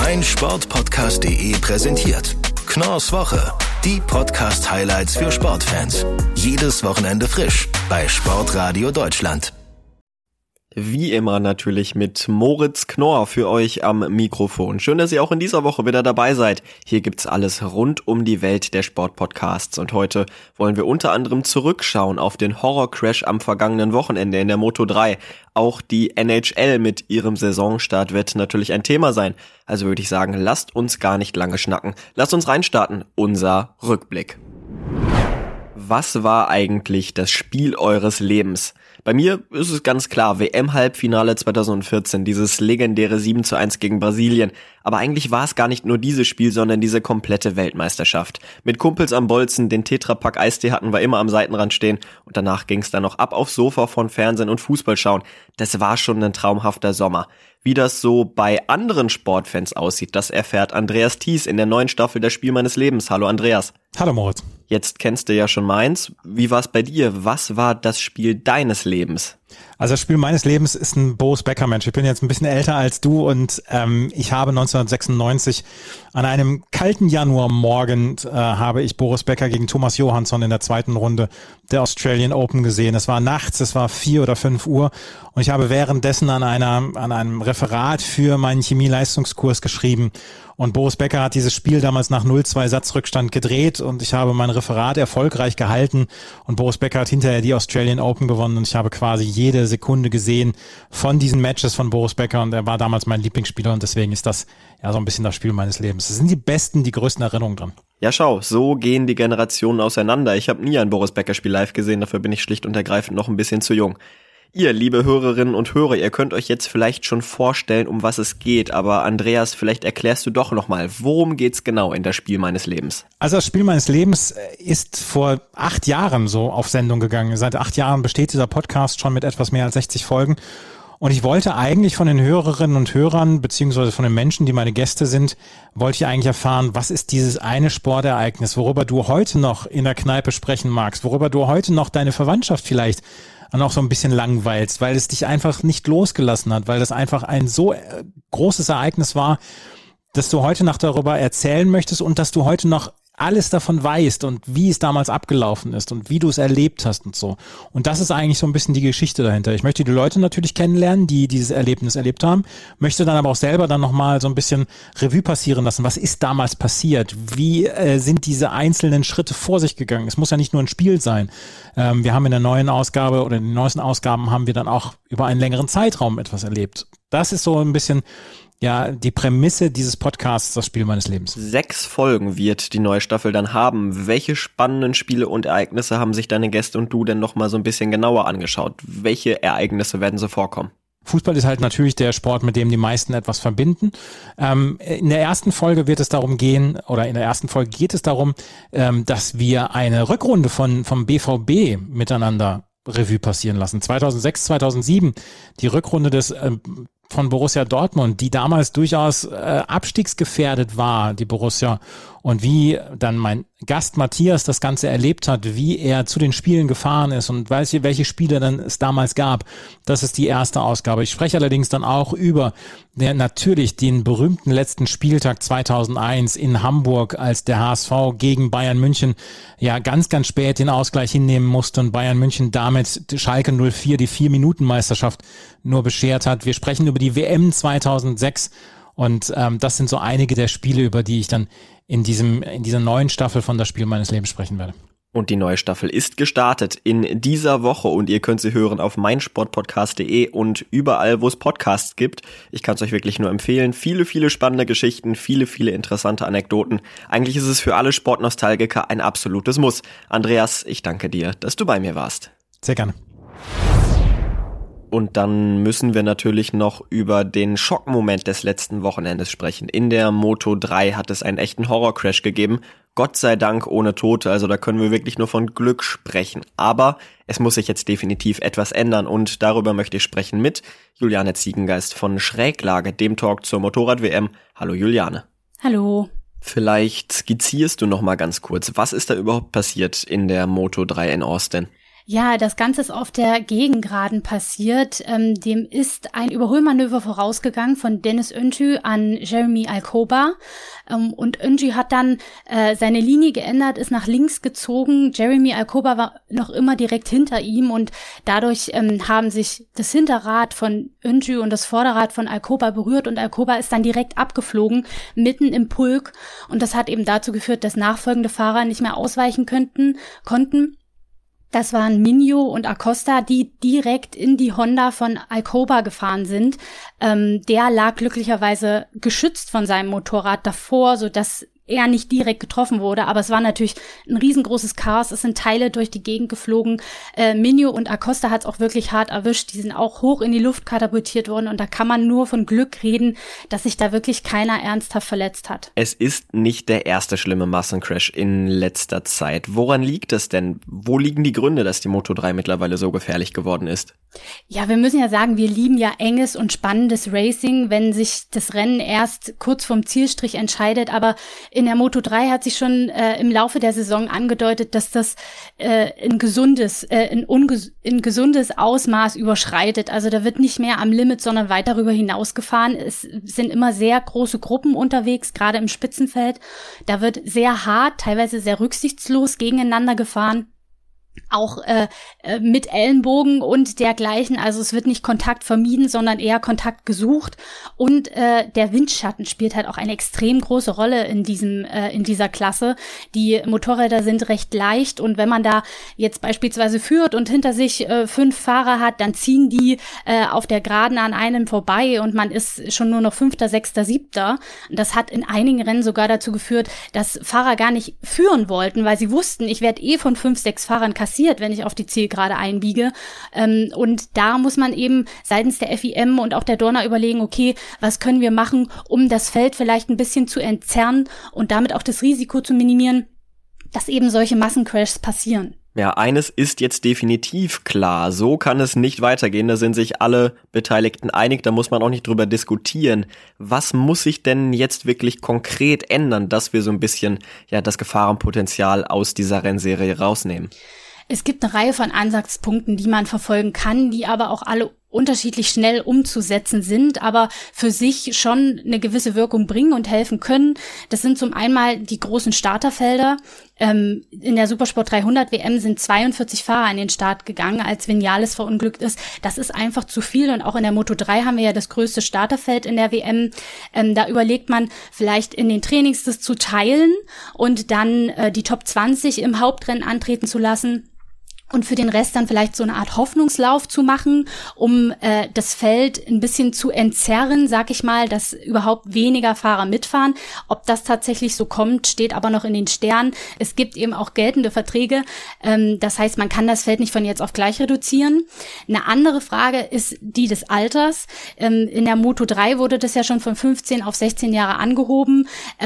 meinsportpodcast.de präsentiert Knorrs Woche. Die Podcast-Highlights für Sportfans. Jedes Wochenende frisch bei Sportradio Deutschland. Wie immer natürlich mit Moritz Knorr für euch am Mikrofon. Schön, dass ihr auch in dieser Woche wieder dabei seid. Hier gibt's alles rund um die Welt der Sportpodcasts. Und heute wollen wir unter anderem zurückschauen auf den Horrorcrash am vergangenen Wochenende in der Moto3. Auch die NHL mit ihrem Saisonstart wird natürlich ein Thema sein. Also würde ich sagen, lasst uns gar nicht lange schnacken. Lasst uns reinstarten. Unser Rückblick. Was war eigentlich das Spiel eures Lebens? Bei mir ist es ganz klar, WM-Halbfinale 2014, dieses legendäre 7:1 gegen Brasilien. Aber eigentlich war es gar nicht nur dieses Spiel, sondern diese komplette Weltmeisterschaft. Mit Kumpels am Bolzen, den Tetrapack Eistee hatten wir immer am Seitenrand stehen und danach ging es dann noch ab aufs Sofa von Fernsehen und Fußball schauen. Das war schon ein traumhafter Sommer. Wie das so bei anderen Sportfans aussieht, das erfährt Andreas Thies in der neuen Staffel Das Spiel meines Lebens. Hallo Andreas. Hallo Moritz. Jetzt kennst du ja schon meins. Wie war es bei dir? Was war das Spiel deines Lebens? Also das Spiel meines Lebens ist ein Boris Becker-Mensch. Ich bin jetzt ein bisschen älter als du und ich habe 1996 an einem kalten Januarmorgen habe ich Boris Becker gegen Thomas Johansson in der zweiten Runde der Australian Open gesehen. Es war nachts, es war 4 oder 5 Uhr und ich habe währenddessen an einem Referat für meinen Chemieleistungskurs geschrieben. Und Boris Becker hat dieses Spiel damals nach 0-2 Satzrückstand gedreht und ich habe mein Referat erfolgreich gehalten und Boris Becker hat hinterher die Australian Open gewonnen und ich habe quasi jede Sekunde gesehen von diesen Matches von Boris Becker und er war damals mein Lieblingsspieler und deswegen ist das ja so ein bisschen das Spiel meines Lebens. Es sind die besten, die größten Erinnerungen dran. Ja, schau, so gehen die Generationen auseinander. Ich habe nie ein Boris Becker-Spiel live gesehen, dafür bin ich schlicht und ergreifend noch ein bisschen zu jung. Ihr, liebe Hörerinnen und Hörer, ihr könnt euch jetzt vielleicht schon vorstellen, um was es geht, aber Andreas, vielleicht erklärst du doch nochmal, worum geht's genau in das Spiel meines Lebens? Also das Spiel meines Lebens ist vor 8 Jahren so auf Sendung gegangen. Seit 8 Jahren besteht dieser Podcast schon mit etwas mehr als 60 Folgen. Und ich wollte eigentlich von den Hörerinnen und Hörern, beziehungsweise von den Menschen, die meine Gäste sind, wollte ich eigentlich erfahren, was ist dieses eine Sportereignis, worüber du heute noch in der Kneipe sprechen magst, worüber du heute noch deine Verwandtschaft vielleicht auch so ein bisschen langweilst, weil es dich einfach nicht losgelassen hat, weil das einfach ein so großes Ereignis war, dass du heute noch darüber erzählen möchtest und dass du heute noch alles davon weißt und wie es damals abgelaufen ist und wie du es erlebt hast und so. Und das ist eigentlich so ein bisschen die Geschichte dahinter. Ich möchte die Leute natürlich kennenlernen, die dieses Erlebnis erlebt haben, möchte dann aber auch selber dann nochmal so ein bisschen Revue passieren lassen. Was ist damals passiert? Wie sind diese einzelnen Schritte vor sich gegangen? Es muss ja nicht nur ein Spiel sein. Wir haben in der neuen Ausgabe oder in den neuesten Ausgaben haben wir dann auch über einen längeren Zeitraum etwas erlebt. Das ist so ein bisschen ja, die Prämisse dieses Podcasts, das Spiel meines Lebens. 6 Folgen wird die neue Staffel dann haben. Welche spannenden Spiele und Ereignisse haben sich deine Gäste und du denn nochmal so ein bisschen genauer angeschaut? Welche Ereignisse werden so vorkommen? Fußball ist halt natürlich der Sport, mit dem die meisten etwas verbinden. In der ersten Folge geht es darum, dass wir eine Rückrunde vom BVB miteinander Revue passieren lassen. 2006, 2007, die Rückrunde von Borussia Dortmund, die damals durchaus abstiegsgefährdet war, die Borussia, und wie dann mein Gast Matthias das Ganze erlebt hat, wie er zu den Spielen gefahren ist und welche Spiele dann es damals gab. Das ist die erste Ausgabe. Ich spreche allerdings dann auch über natürlich den berühmten letzten Spieltag 2001 in Hamburg, als der HSV gegen Bayern München ja ganz, ganz spät den Ausgleich hinnehmen musste und Bayern München damit Schalke 04 die 4-Minuten-Meisterschaft nur beschert hat. Wir sprechen über die WM 2006 und das sind so einige der Spiele, über die ich dann in dieser neuen Staffel von Das Spiel meines Lebens sprechen werde. Und die neue Staffel ist gestartet in dieser Woche und ihr könnt sie hören auf meinsportpodcast.de und überall, wo es Podcasts gibt. Ich kann es euch wirklich nur empfehlen. Viele, viele spannende Geschichten, viele, viele interessante Anekdoten. Eigentlich ist es für alle Sportnostalgiker ein absolutes Muss. Andreas, ich danke dir, dass du bei mir warst. Sehr gerne. Und dann müssen wir natürlich noch über den Schockmoment des letzten Wochenendes sprechen. In der Moto3 hat es einen echten Horrorcrash gegeben. Gott sei Dank ohne Tote, also da können wir wirklich nur von Glück sprechen. Aber es muss sich jetzt definitiv etwas ändern und darüber möchte ich sprechen mit Juliane Ziegengeist von Schräglage, dem Talk zur Motorrad-WM. Hallo Juliane. Hallo. Vielleicht skizzierst du noch mal ganz kurz, was ist da überhaupt passiert in der Moto3 in Austin? Ja, das Ganze ist auf der Gegengraden passiert. Dem ist ein Überholmanöver vorausgegangen von Deniz Öncü an Jeremy Alcoba. Und Öncü hat dann seine Linie geändert, ist nach links gezogen. Jeremy Alcoba war noch immer direkt hinter ihm und dadurch haben sich das Hinterrad von Öncü und das Vorderrad von Alcoba berührt und Alcoba ist dann direkt abgeflogen, mitten im Pulk. Und das hat eben dazu geführt, dass nachfolgende Fahrer nicht mehr ausweichen konnten. Das waren Minho und Acosta, die direkt in die Honda von Alcoba gefahren sind. Der lag glücklicherweise geschützt von seinem Motorrad davor, sodass er nicht direkt getroffen wurde, aber es war natürlich ein riesengroßes Chaos, es sind Teile durch die Gegend geflogen. Minho und Acosta hat es auch wirklich hart erwischt, die sind auch hoch in die Luft katapultiert worden und da kann man nur von Glück reden, dass sich da wirklich keiner ernsthaft verletzt hat. Es ist nicht der erste schlimme Massencrash in letzter Zeit. Woran liegt es denn? Wo liegen die Gründe, dass die Moto3 mittlerweile so gefährlich geworden ist? Ja, wir müssen ja sagen, wir lieben ja enges und spannendes Racing, wenn sich das Rennen erst kurz vorm Zielstrich entscheidet, aber in der Moto3 hat sich schon im Laufe der Saison angedeutet, dass das in gesundes Ausmaß überschreitet. Also da wird nicht mehr am Limit, sondern weit darüber hinaus gefahren. Es sind immer sehr große Gruppen unterwegs, gerade im Spitzenfeld. Da wird sehr hart, teilweise sehr rücksichtslos gegeneinander gefahren. Auch mit Ellenbogen und dergleichen. Also es wird nicht Kontakt vermieden, sondern eher Kontakt gesucht. Und der Windschatten spielt halt auch eine extrem große Rolle in dieser Klasse. Die Motorräder sind recht leicht und wenn man da jetzt beispielsweise führt und hinter sich 5 Fahrer hat, dann ziehen die auf der Geraden an einem vorbei und man ist schon nur noch 5., 6., 7. Und das hat in einigen Rennen sogar dazu geführt, dass Fahrer gar nicht führen wollten, weil sie wussten, ich werde von 5, 6 Fahrern kassiert, wenn ich auf die Zielgerade einbiege. Und da muss man eben seitens der FIM und auch der Dorna überlegen, okay, was können wir machen, um das Feld vielleicht ein bisschen zu entzerren und damit auch das Risiko zu minimieren, dass eben solche Massencrashs passieren. Ja, eines ist jetzt definitiv klar. So kann es nicht weitergehen. Da sind sich alle Beteiligten einig. Da muss man auch nicht drüber diskutieren. Was muss sich denn jetzt wirklich konkret ändern, dass wir so ein bisschen das Gefahrenpotenzial aus dieser Rennserie rausnehmen? Es gibt eine Reihe von Ansatzpunkten, die man verfolgen kann, die aber auch alle unterschiedlich schnell umzusetzen sind, aber für sich schon eine gewisse Wirkung bringen und helfen können. Das sind zum einen die großen Starterfelder. In der Supersport 300 WM sind 42 Fahrer an den Start gegangen, als Viñales verunglückt ist. Das ist einfach zu viel und auch in der Moto3 haben wir ja das größte Starterfeld in der WM. Da überlegt man vielleicht in den Trainings das zu teilen und dann die Top 20 im Hauptrennen antreten zu lassen. Und für den Rest dann vielleicht so eine Art Hoffnungslauf zu machen, um das Feld ein bisschen zu entzerren, sag ich mal, dass überhaupt weniger Fahrer mitfahren. Ob das tatsächlich so kommt, steht aber noch in den Sternen. Es gibt eben auch geltende Verträge. Das heißt, man kann das Feld nicht von jetzt auf gleich reduzieren. Eine andere Frage ist die des Alters. In der Moto3 wurde das ja schon von 15 auf 16 Jahre angehoben.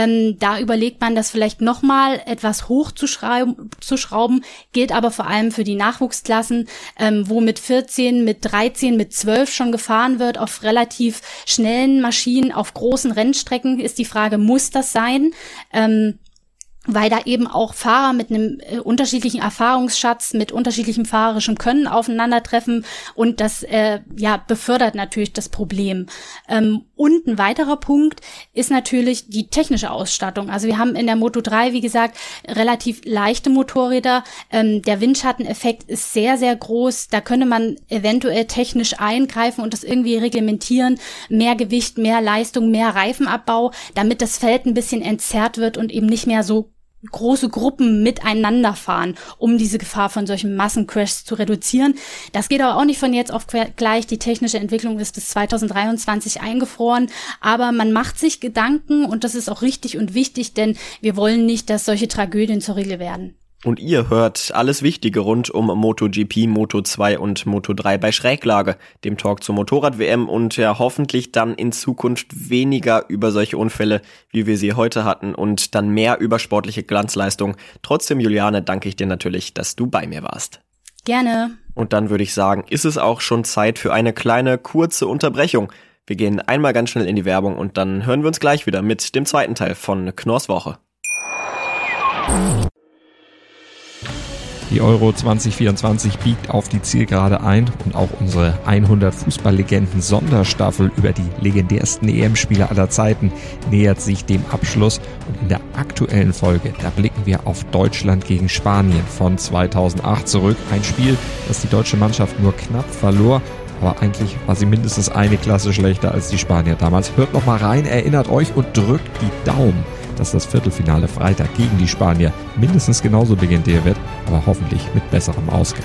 Da überlegt man, das vielleicht nochmal etwas hochzuschrauben, gilt aber vor allem für die Nachwuchsklassen, wo mit 14, mit 13, mit 12 schon gefahren wird, auf relativ schnellen Maschinen, auf großen Rennstrecken, ist die Frage, muss das sein? Weil da eben auch Fahrer mit einem unterschiedlichen Erfahrungsschatz, mit unterschiedlichem fahrerischem Können aufeinandertreffen und das befördert natürlich das Problem. Und ein weiterer Punkt ist natürlich die technische Ausstattung. Also wir haben in der Moto3, wie gesagt, relativ leichte Motorräder. Der Windschatteneffekt ist sehr, sehr groß. Da könnte man eventuell technisch eingreifen und das irgendwie reglementieren. Mehr Gewicht, mehr Leistung, mehr Reifenabbau, damit das Feld ein bisschen entzerrt wird und eben nicht mehr so große Gruppen miteinander fahren, um diese Gefahr von solchen Massencrashs zu reduzieren. Das geht aber auch nicht von jetzt auf gleich. Die technische Entwicklung ist bis 2023 eingefroren, aber man macht sich Gedanken und das ist auch richtig und wichtig, denn wir wollen nicht, dass solche Tragödien zur Regel werden. Und ihr hört alles Wichtige rund um MotoGP, Moto2 und Moto3 bei Schräglage, dem Talk zur Motorrad-WM und hoffentlich dann in Zukunft weniger über solche Unfälle, wie wir sie heute hatten und dann mehr über sportliche Glanzleistung. Trotzdem, Juliane, danke ich dir natürlich, dass du bei mir warst. Gerne. Und dann würde ich sagen, ist es auch schon Zeit für eine kleine, kurze Unterbrechung. Wir gehen einmal ganz schnell in die Werbung und dann hören wir uns gleich wieder mit dem zweiten Teil von Knorrs Woche. Die Euro 2024 biegt auf die Zielgerade ein und auch unsere 100 Fußballlegenden Sonderstaffel über die legendärsten EM-Spieler aller Zeiten nähert sich dem Abschluss. Und in der aktuellen Folge, da blicken wir auf Deutschland gegen Spanien von 2008 zurück. Ein Spiel, das die deutsche Mannschaft nur knapp verlor. Aber eigentlich war sie mindestens eine Klasse schlechter als die Spanier damals. Hört noch mal rein, erinnert euch und drückt die Daumen, dass das Viertelfinale Freitag gegen die Spanier mindestens genauso legendär wird, aber hoffentlich mit besserem Ausgang.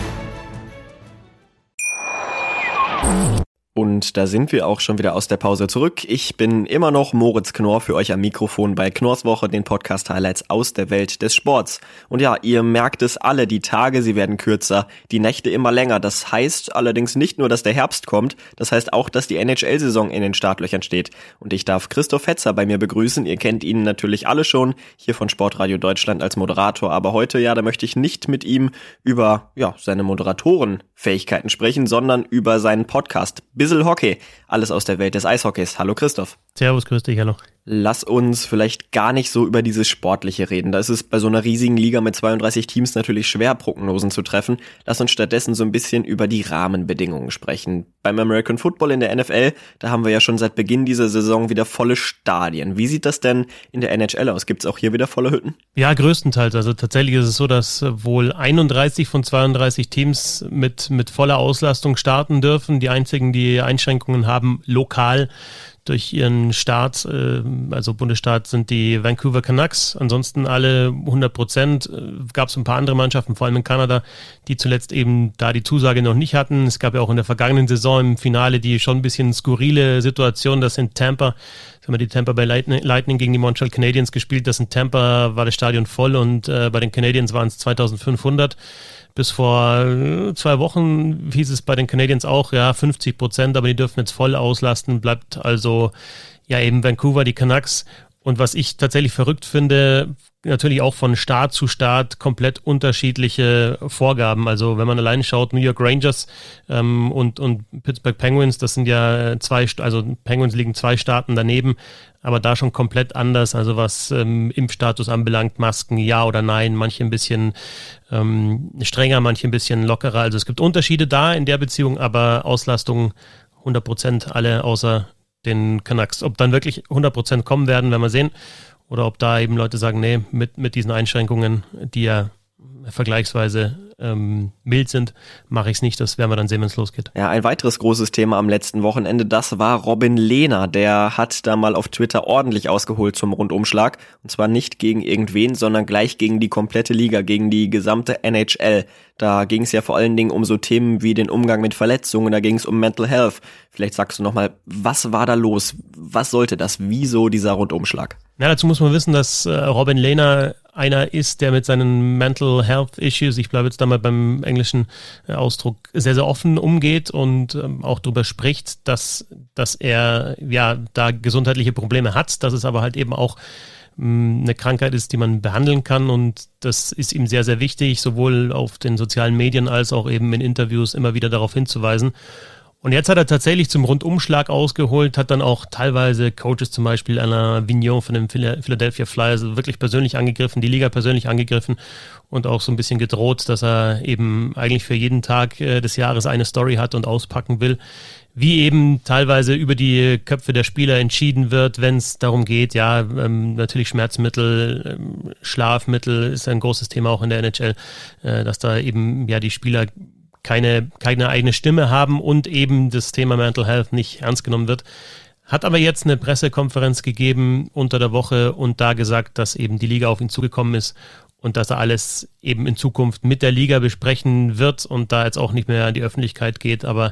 Und da sind wir auch schon wieder aus der Pause zurück. Ich bin immer noch Moritz Knorr für euch am Mikrofon bei Knorrs Woche, den Podcast-Highlights aus der Welt des Sports. Und ja, ihr merkt es alle, die Tage, sie werden kürzer, die Nächte immer länger. Das heißt allerdings nicht nur, dass der Herbst kommt, das heißt auch, dass die NHL-Saison in den Startlöchern steht. Und ich darf Christoph Hetzer bei mir begrüßen. Ihr kennt ihn natürlich alle schon, hier von Sportradio Deutschland als Moderator. Aber heute, ja, da möchte ich nicht mit ihm über seine Moderatorenfähigkeiten sprechen, sondern über seinen Podcast Bissl Hockey, alles aus der Welt des Eishockeys. Hallo Christoph. Servus, grüß dich, hallo. Lass uns vielleicht gar nicht so über dieses Sportliche reden. Da ist es bei so einer riesigen Liga mit 32 Teams natürlich schwer, Prognosen zu treffen. Lass uns stattdessen so ein bisschen über die Rahmenbedingungen sprechen. Beim American Football in der NFL, da haben wir ja schon seit Beginn dieser Saison wieder volle Stadien. Wie sieht das denn in der NHL aus? Gibt es auch hier wieder volle Hütten? Ja, größtenteils. Also tatsächlich ist es so, dass wohl 31 von 32 Teams mit voller Auslastung starten dürfen. Die einzigen, die Einschränkungen haben, lokal durch ihren Staat, also Bundesstaat, sind die Vancouver Canucks. Ansonsten alle 100%. Gab es ein paar andere Mannschaften, vor allem in Kanada, die zuletzt eben da die Zusage noch nicht hatten. Es gab ja auch in der vergangenen Saison im Finale die schon ein bisschen skurrile Situation, dass in Tampa, haben wir die Tampa Bay Lightning gegen die Montreal Canadiens gespielt, dass in Tampa war das Stadion voll und bei den Canadiens waren es 2500. Bis vor 2 Wochen hieß es bei den Canadiens auch, 50%, aber die dürfen jetzt voll auslasten, bleibt also eben Vancouver, die Canucks. Und was ich tatsächlich verrückt finde, natürlich auch von Staat zu Staat komplett unterschiedliche Vorgaben. Also wenn man allein schaut, New York Rangers und Pittsburgh Penguins, das sind ja Penguins liegen 2 Staaten daneben, aber da schon komplett anders. Also was Impfstatus anbelangt, Masken, ja oder nein, manche ein bisschen strenger, manche ein bisschen lockerer. Also es gibt Unterschiede da in der Beziehung, aber Auslastung 100% alle außer den Canucks. Ob dann wirklich 100% kommen werden, werden wir sehen. Oder ob da eben Leute sagen, nee, mit diesen Einschränkungen, die ja vergleichsweise mild sind, mache ich es nicht. Das werden wir dann sehen, wenn es losgeht. Ja, ein weiteres großes Thema am letzten Wochenende, das war Robin Lehner. Der hat da mal auf Twitter ordentlich ausgeholt zum Rundumschlag. Und zwar nicht gegen irgendwen, sondern gleich gegen die komplette Liga, gegen die gesamte NHL. Da ging es ja vor allen Dingen um so Themen wie den Umgang mit Verletzungen, da ging es um Mental Health. Vielleicht sagst du nochmal, was war da los? Was sollte das? Wieso dieser Rundumschlag? Ja, dazu muss man wissen, dass Robin Lehner einer ist, der mit seinen Mental Health Issues, ich bleibe jetzt da mal beim englischen Ausdruck, sehr, sehr offen umgeht und auch darüber spricht, dass er da gesundheitliche Probleme hat, dass es aber halt eben auch eine Krankheit ist, die man behandeln kann, und das ist ihm sehr, sehr wichtig, sowohl auf den sozialen Medien als auch eben in Interviews immer wieder darauf hinzuweisen. Und jetzt hat er tatsächlich zum Rundumschlag ausgeholt, hat dann auch teilweise Coaches, zum Beispiel Alain Vigneault von den Philadelphia Flyers, wirklich persönlich angegriffen, die Liga persönlich angegriffen und auch so ein bisschen gedroht, dass er eben eigentlich für jeden Tag des Jahres eine Story hat und auspacken will, wie eben teilweise über die Köpfe der Spieler entschieden wird, wenn es darum geht, natürlich Schmerzmittel, Schlafmittel ist ein großes Thema auch in der NHL, dass da eben die Spieler keine eigene Stimme haben und eben das Thema Mental Health nicht ernst genommen wird. Hat aber jetzt eine Pressekonferenz gegeben unter der Woche und da gesagt, dass eben die Liga auf ihn zugekommen ist und dass er alles eben in Zukunft mit der Liga besprechen wird und da jetzt auch nicht mehr an die Öffentlichkeit geht. Aber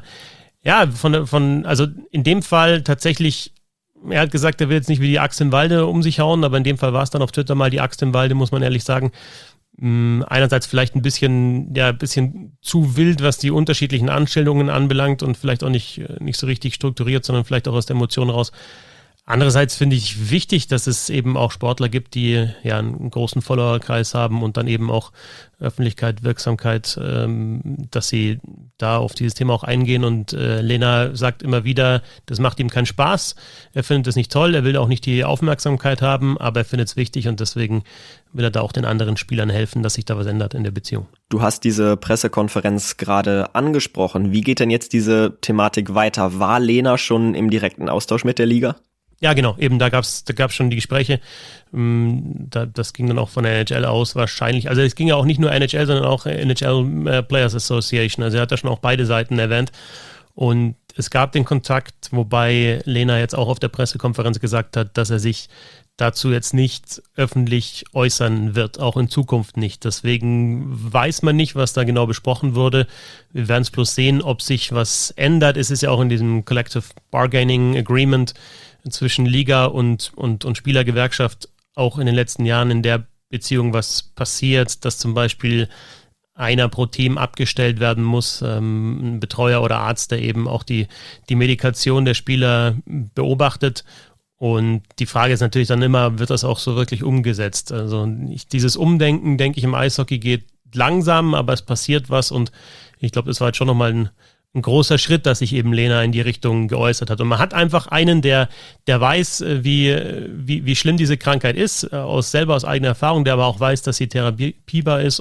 also in dem Fall tatsächlich, er hat gesagt, er will jetzt nicht wie die Axt im Walde um sich hauen, aber in dem Fall war es dann auf Twitter mal die Axt im Walde, muss man ehrlich sagen. Einerseits vielleicht ein bisschen zu wild, was die unterschiedlichen Anstellungen anbelangt und vielleicht auch nicht so richtig strukturiert, sondern vielleicht auch aus der Emotion raus. Andererseits finde ich wichtig, dass es eben auch Sportler gibt, die ja einen großen Followerkreis haben und dann eben auch Öffentlichkeit, Wirksamkeit, dass sie da auf dieses Thema auch eingehen. Und Lehner sagt immer wieder, das macht ihm keinen Spaß. Er findet es nicht toll, er will auch nicht die Aufmerksamkeit haben, aber er findet es wichtig und deswegen will er da auch den anderen Spielern helfen, dass sich da was ändert in der Beziehung. Du hast diese Pressekonferenz gerade angesprochen. Wie geht denn jetzt diese Thematik weiter? War Lehner schon im direkten Austausch mit der Liga? Ja, genau, eben da gab's schon die Gespräche, das ging dann auch von der NHL aus wahrscheinlich, also es ging ja auch nicht nur NHL, sondern auch NHL Players Association, also er hat da schon auch beide Seiten erwähnt und es gab den Kontakt, wobei Lehner jetzt auch auf der Pressekonferenz gesagt hat, dass er sich dazu jetzt nicht öffentlich äußern wird, auch in Zukunft nicht. Deswegen weiß man nicht, was da genau besprochen wurde. Wir werden es bloß sehen, ob sich was ändert. Es ist ja auch in diesem Collective Bargaining Agreement zwischen Liga und Spielergewerkschaft auch in den letzten Jahren in der Beziehung was passiert, dass zum Beispiel einer pro Team abgestellt werden muss, ein Betreuer oder Arzt, der eben auch die Medikation der Spieler beobachtet. Und die Frage ist natürlich dann immer, wird das auch so wirklich umgesetzt? Also dieses Umdenken, denke ich, im Eishockey geht langsam, aber es passiert was und ich glaube, das war jetzt schon nochmal ein großer Schritt, dass sich eben Lehner in die Richtung geäußert hat. Und man hat einfach einen, der weiß, wie schlimm diese Krankheit ist, selber aus eigener Erfahrung, der aber auch weiß, dass sie therapierbar ist,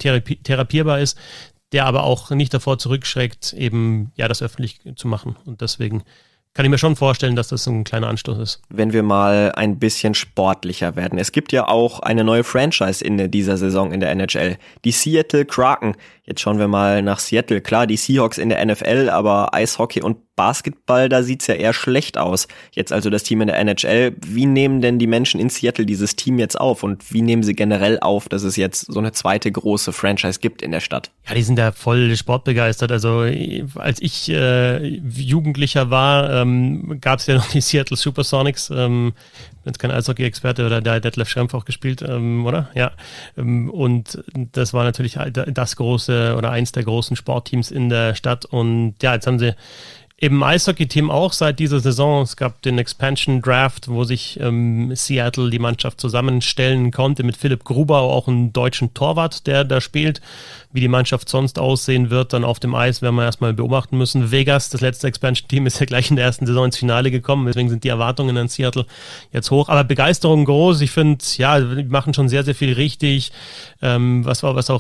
der aber auch nicht davor zurückschreckt, eben ja das öffentlich zu machen. Und deswegen kann ich mir schon vorstellen, dass das ein kleiner Anstoß ist. Wenn wir mal ein bisschen sportlicher werden. Es gibt ja auch eine neue Franchise in dieser Saison in der NHL. Die Seattle Kraken. Jetzt schauen wir mal nach Seattle. Klar, die Seahawks in der NFL, aber Eishockey und Basketball, da sieht's ja eher schlecht aus. Jetzt also das Team in der NHL. Wie nehmen denn die Menschen in Seattle dieses Team jetzt auf? Und wie nehmen sie generell auf, dass es jetzt so eine zweite große Franchise gibt in der Stadt? Ja, die sind ja voll sportbegeistert. Also als ich Jugendlicher war, gab's ja noch die Seattle Supersonics. Jetzt kein Eishockey-Experte, oder da hat Detlef Schrempf auch gespielt, oder? Ja. Und das war natürlich das große oder eins der großen Sportteams in der Stadt. Und ja, jetzt haben sie eben Eishockey-Team auch seit dieser Saison. Es gab den Expansion Draft, wo sich Seattle die Mannschaft zusammenstellen konnte mit Philipp Gruber, auch einen deutschen Torwart, der da spielt. Wie die Mannschaft sonst aussehen wird, dann auf dem Eis, werden wir erstmal beobachten müssen. Vegas, das letzte Expansion-Team, ist ja gleich in der ersten Saison ins Finale gekommen, deswegen sind die Erwartungen an Seattle jetzt hoch. Aber Begeisterung groß. Ich finde, ja, die machen schon sehr, sehr viel richtig. Was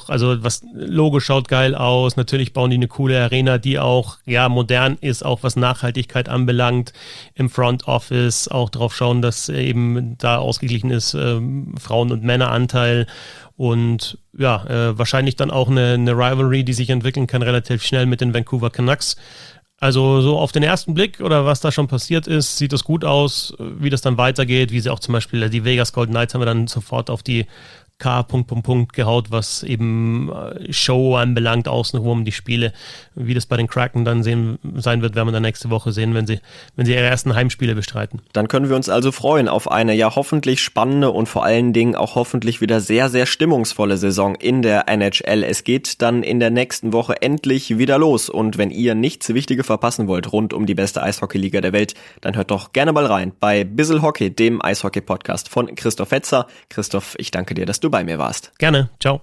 Logo schaut geil aus. Natürlich bauen die eine coole Arena, die auch ja modern ist, auch was Nachhaltigkeit anbelangt. Im Front Office auch drauf schauen, dass eben da ausgeglichen ist, Frauen- und Männeranteil. Und ja, wahrscheinlich dann auch eine Rivalry, die sich entwickeln kann, relativ schnell mit den Vancouver Canucks. Also so auf den ersten Blick oder was da schon passiert ist, sieht das gut aus, wie das dann weitergeht, wie sie auch zum Beispiel die Vegas Golden Knights haben wir dann sofort auf die K. gehaut, was eben Show anbelangt, außenrum die Spiele. Wie das bei den Kraken dann sein wird, werden wir dann nächste Woche sehen, wenn sie ihre ersten Heimspiele bestreiten. Dann können wir uns also freuen auf eine ja hoffentlich spannende und vor allen Dingen auch hoffentlich wieder sehr, sehr stimmungsvolle Saison in der NHL. Es geht dann in der nächsten Woche endlich wieder los und wenn ihr nichts Wichtiges verpassen wollt rund um die beste Eishockey-Liga der Welt, dann hört doch gerne mal rein bei Bissl Hockey, dem Eishockey-Podcast von Christoph Fetzer. Christoph, ich danke dir, dass du bei mir warst. Gerne, ciao.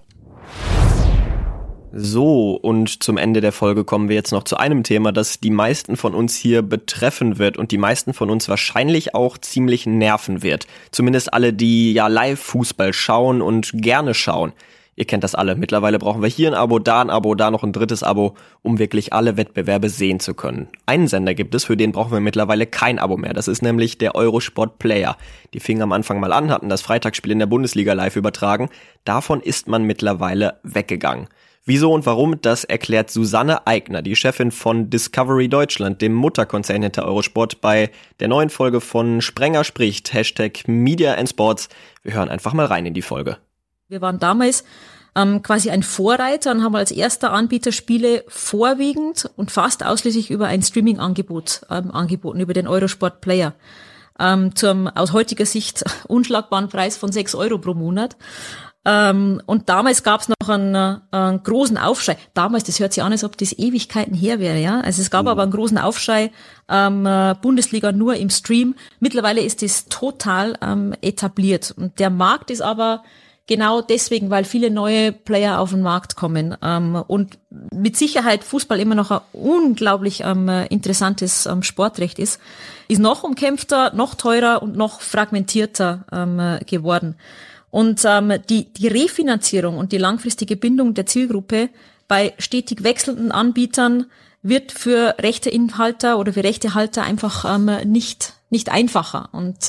So, und zum Ende der Folge kommen wir jetzt noch zu einem Thema, das die meisten von uns hier betreffen wird und die meisten von uns wahrscheinlich auch ziemlich nerven wird. Zumindest alle, die ja Live-Fußball schauen und gerne schauen. Ihr kennt das alle. Mittlerweile brauchen wir hier ein Abo, da noch ein drittes Abo, um wirklich alle Wettbewerbe sehen zu können. Einen Sender gibt es, für den brauchen wir mittlerweile kein Abo mehr. Das ist nämlich der Eurosport Player. Die fingen am Anfang mal an, hatten das Freitagsspiel in der Bundesliga live übertragen. Davon ist man mittlerweile weggegangen. Wieso und warum, das erklärt Susanne Eigner, die Chefin von Discovery Deutschland, dem Mutterkonzern hinter Eurosport, bei der neuen Folge von Sprenger spricht, #Media&Sports. Wir hören einfach mal rein in die Folge. Wir waren damals quasi ein Vorreiter und haben als erster Anbieter Spiele vorwiegend und fast ausschließlich über ein Streaming-Angebot angeboten, über den Eurosport Player. Zum aus heutiger Sicht unschlagbaren Preis von 6 € pro Monat. Und damals gab es noch einen großen Aufschrei. Damals, das hört sich an, als ob das Ewigkeiten her wäre, ja. Also es gab aber einen großen Aufschrei, Bundesliga nur im Stream. Mittlerweile ist das total etabliert. Und der Markt ist aber genau deswegen, weil viele neue Player auf den Markt kommen. Und mit Sicherheit Fußball immer noch ein unglaublich interessantes Sportrecht ist noch umkämpfter, noch teurer und noch fragmentierter geworden. Und die Refinanzierung und die langfristige Bindung der Zielgruppe bei stetig wechselnden Anbietern wird für Rechteinhalter oder für Rechtehalter einfach nicht einfacher. Und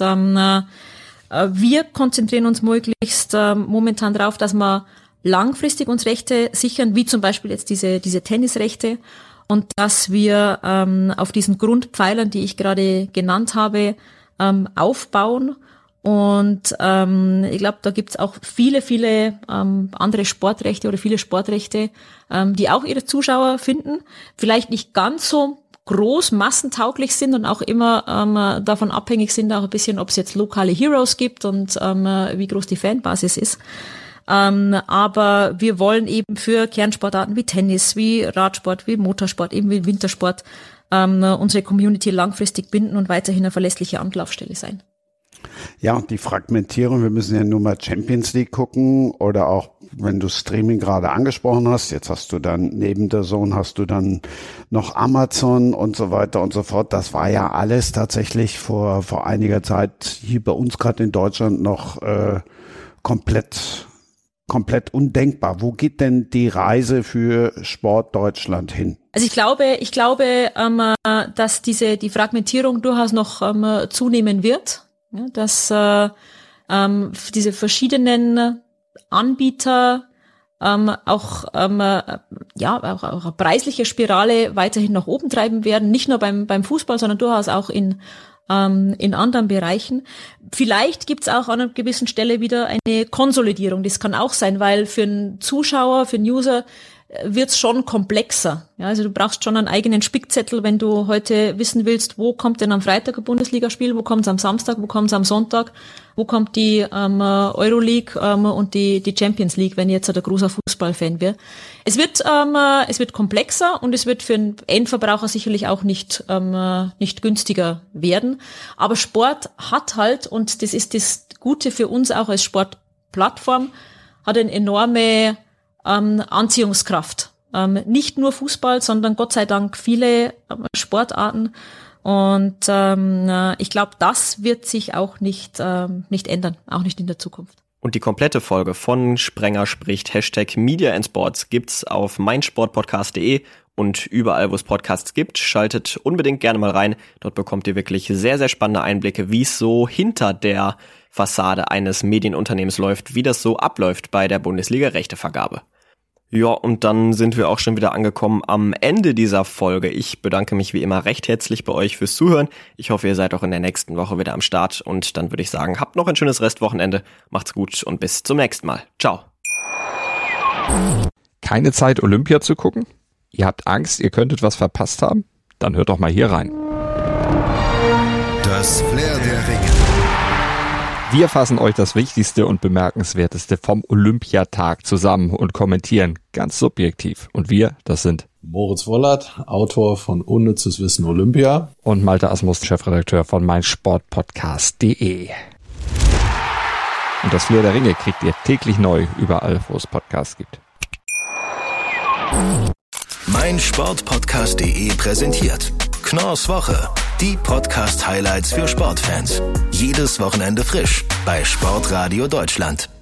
wir konzentrieren uns möglichst momentan darauf, dass wir langfristig uns Rechte sichern, wie zum Beispiel jetzt diese Tennisrechte, und dass wir auf diesen Grundpfeilern, die ich gerade genannt habe, aufbauen. Und ich glaube, da gibt's auch viele andere Sportrechte oder viele Sportrechte, die auch ihre Zuschauer finden. Vielleicht nicht ganz so groß massentauglich sind und auch immer davon abhängig sind, auch ein bisschen, ob es jetzt lokale Heroes gibt und wie groß die Fanbasis ist. Aber wir wollen eben für Kernsportarten wie Tennis, wie Radsport, wie Motorsport, eben wie Wintersport unsere Community langfristig binden und weiterhin eine verlässliche Anlaufstelle sein. Ja, und die Fragmentierung, wir müssen ja nur mal Champions League gucken oder auch, wenn du Streaming gerade angesprochen hast, jetzt hast du dann neben der Zone hast du dann noch Amazon und so weiter und so fort. Das war ja alles tatsächlich vor einiger Zeit hier bei uns gerade in Deutschland noch komplett undenkbar. Wo geht denn die Reise für Sport Deutschland hin? Also ich glaube, dass die Fragmentierung durchaus noch zunehmen wird. Ja, dass diese verschiedenen Anbieter auch eine preisliche Spirale weiterhin nach oben treiben werden, nicht nur beim Fußball, sondern durchaus auch in anderen Bereichen. Vielleicht gibt's auch an einer gewissen Stelle wieder eine Konsolidierung. Das kann auch sein, weil für einen Zuschauer, für einen User wird's schon komplexer. Ja, also du brauchst schon einen eigenen Spickzettel, wenn du heute wissen willst, wo kommt denn am Freitag ein Bundesligaspiel, wo kommt's am Samstag, wo kommt's am Sonntag, wo kommt die Euroleague und die Champions League, wenn ich jetzt ein großer Fußballfan wäre. Es wird komplexer und es wird für einen Endverbraucher sicherlich auch nicht günstiger werden. Aber Sport hat halt, und das ist das Gute für uns auch als Sportplattform, hat eine enorme Anziehungskraft. Nicht nur Fußball, sondern Gott sei Dank viele Sportarten. Und ich glaube, das wird sich auch nicht ändern, auch nicht in der Zukunft. Und die komplette Folge von Sprenger spricht #Media&Sports gibt's auf meinsportpodcast.de und überall, wo es Podcasts gibt. Schaltet unbedingt gerne mal rein. Dort bekommt ihr wirklich sehr, sehr spannende Einblicke, wie es so hinter der Fassade eines Medienunternehmens läuft, wie das so abläuft bei der Bundesliga-Rechtevergabe. Ja, und dann sind wir auch schon wieder angekommen am Ende dieser Folge. Ich bedanke mich wie immer recht herzlich bei euch fürs Zuhören. Ich hoffe, ihr seid auch in der nächsten Woche wieder am Start. Und dann würde ich sagen, habt noch ein schönes Restwochenende. Macht's gut und bis zum nächsten Mal. Ciao. Keine Zeit, Olympia zu gucken? Ihr habt Angst, ihr könntet was verpasst haben? Dann hört doch mal hier rein. Das Flair der Ringe. Wir fassen euch das Wichtigste und Bemerkenswerteste vom Olympiatag zusammen und kommentieren ganz subjektiv. Und wir, das sind Moritz Wollert, Autor von Unnützes Wissen Olympia. Und Malte Asmus, Chefredakteur von meinsportpodcast.de. Und das Flair der Ringe kriegt ihr täglich neu überall, wo es Podcasts gibt. Meinsportpodcast.de präsentiert Knorrs Woche. Die Podcast-Highlights für Sportfans. Jedes Wochenende frisch bei Sportradio Deutschland.